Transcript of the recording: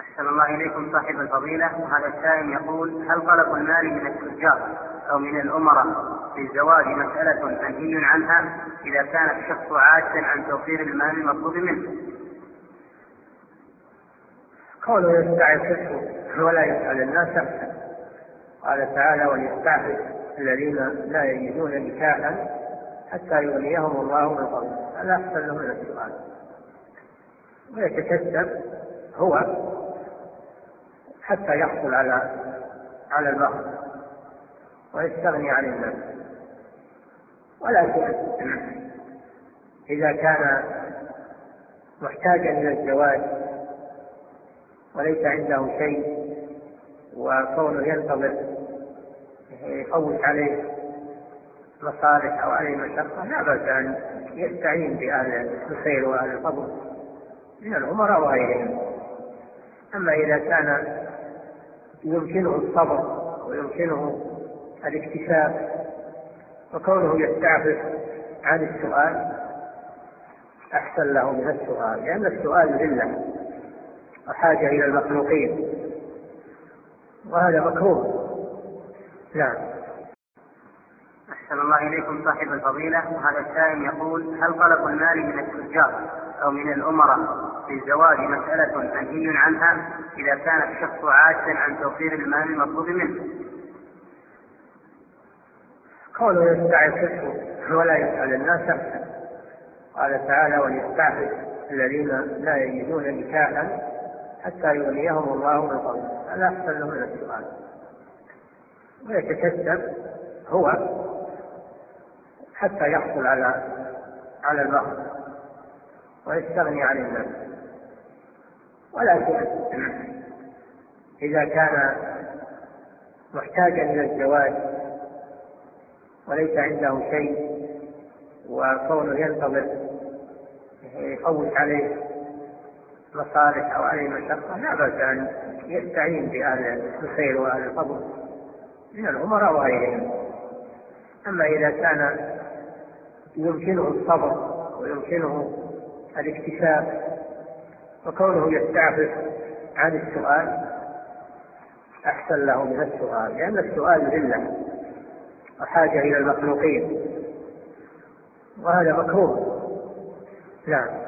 أحسن الله إليكم صاحب الفضيلة. وهذا السائل يقول: هل طلب المال من التجار أو من الأمراء في الزواج مسألة منهي عنها إذا كان الشخص عاجزا عن توفير المال المطلوب منه؟ قوله يستعففه ولا يسأل الناس أحسن. قال تعالى: وليستعفف الذين لا يجدون نكاحا حتى يغنيهم الله من فضله. هذا أحسن له من السؤال، ويتكسب هو حتى يحصل على المهر ويستغني عن الناس. ولكن إذا كان محتاجا إلى الزواج وليس عنده شيء وكونه ينتظر يفوت عليه مصالح أو عليه مشقة، لا بأس أن يستعين بأهل الخير وأهل الفضل من الأمراء وغيرهم. أما إذا كان يمكنه الصبر ويمكنه الاكتساب وكونه يستعفف عن السؤال أحسن له من السؤال، لأن السؤال ذلة وحاجة إلى المخلوقين، وهذا مكروه. نعم. أحسن الله إليكم صاحب الفضيلة. وهذا السائل يقول: هل طلب المال من التجار أو من الأمراء في الزواج مسألة منهي عنها إذا كان الشخص عاجزا عن توفير المال المطلوب منه؟ قوله يستعففه ولا يسأل الناس أحسن. قال تعالى: وليستعفف الذين لا يجدون نكاحا حتى يغنيهم الله من فضله. هذا أحسن له من السؤال، ويتكسب هو حتى يحصل على المهر ويستغني عن الناس. ولكن إذا كان محتاجا إلى الزواج وليس عنده شيء وكونه ينتظر يفوت عليه مصالح أو عليه مشقة، لا بأس أن يستعين بأهل الخير وأهل الفضل من الأمراء وغيرهم. أما إذا كان يمكنه الصبر ويمكنه الاكتساب وكونه يستعفف عن السؤال أحسن له من السؤال، لأن السؤال ذلة وحاجة إلى المخلوقين، وهذا مكروه. نعم.